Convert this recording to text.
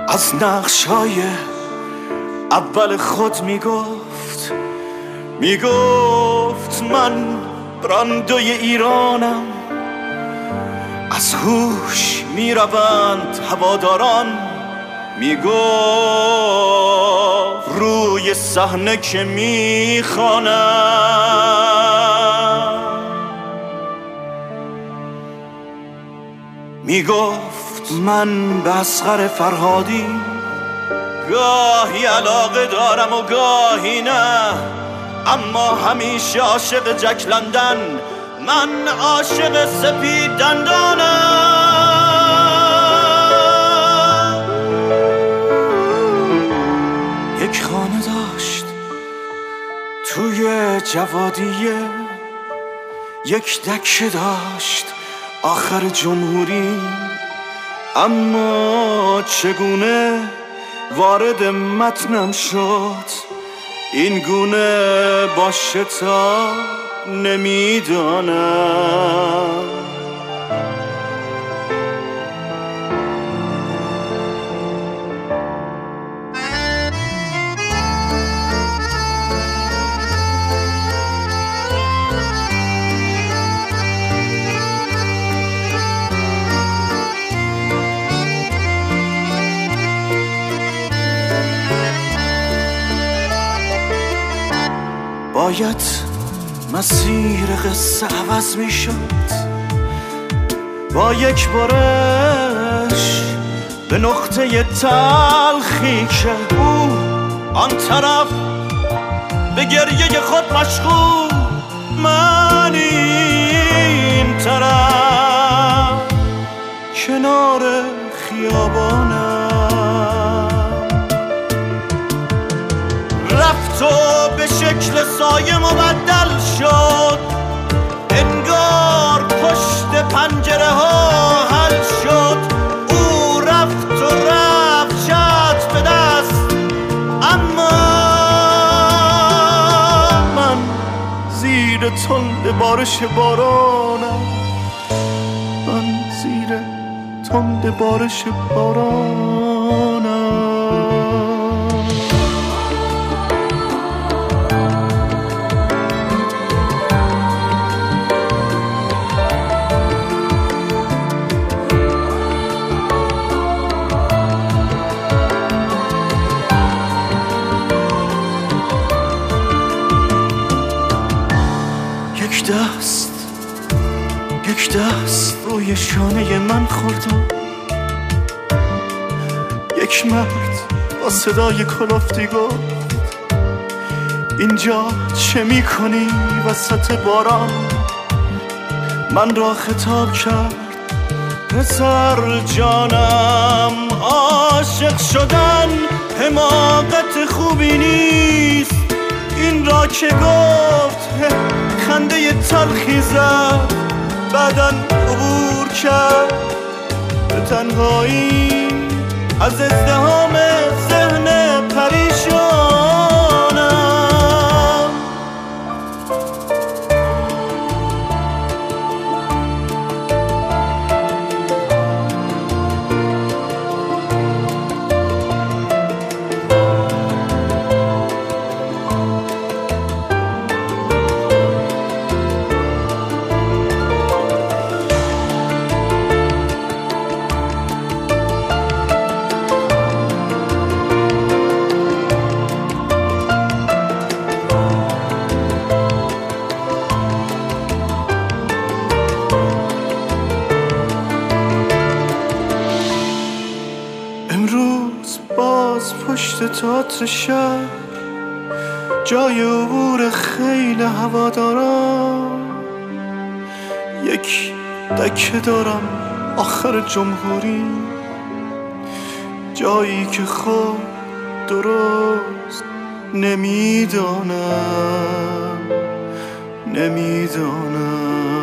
از نقش‌های اول خود میگفت من براندوی ایرانم. از هوش میروند هواداران، میگفت روی صحنه که میخوانم. میگفت من به اصغر فرهادی گاهی علاقه دارم و گاهی نه، اما همیشه عاشق جک لندن، من عاشق سپید دندانم. یک خانه داشت توی جوادیه، یک دکه داشت آخر جمهوری، اما چگونه وارد متنم شد این گونه باشه تا نمیدانم. باید مسیر قصه عوض می شد با یک بارش به نقطه تلخی که او آن طرف به گریه خود مشغول، من این طرف کنار خیابانم. رفت و به شکل سایه مبدل شد، انگار پشت پنجره ها حل شد. او رفت و رفت چتر به دست، اما من زیر تند بارش بارانم، من زیر تند بارش بارانم. یک دست روی شانه من خورد، یک مرد با صدای کلافتی گفت اینجا چه میکنی وسط باران؟ من را خطاب کرد پسر جانم، عاشق شدن حماقت خوبی نیست. این را که گفت خنده تلخی زد، بعدن عبور کرد به تنهایی از ازدحام ذهن پریشانم. امروز باز پشت تئاتر شهر، جای عبور خیل هواداران، یک دکه دارم آخر جمهوری، جایی که خود درست نمیدانم.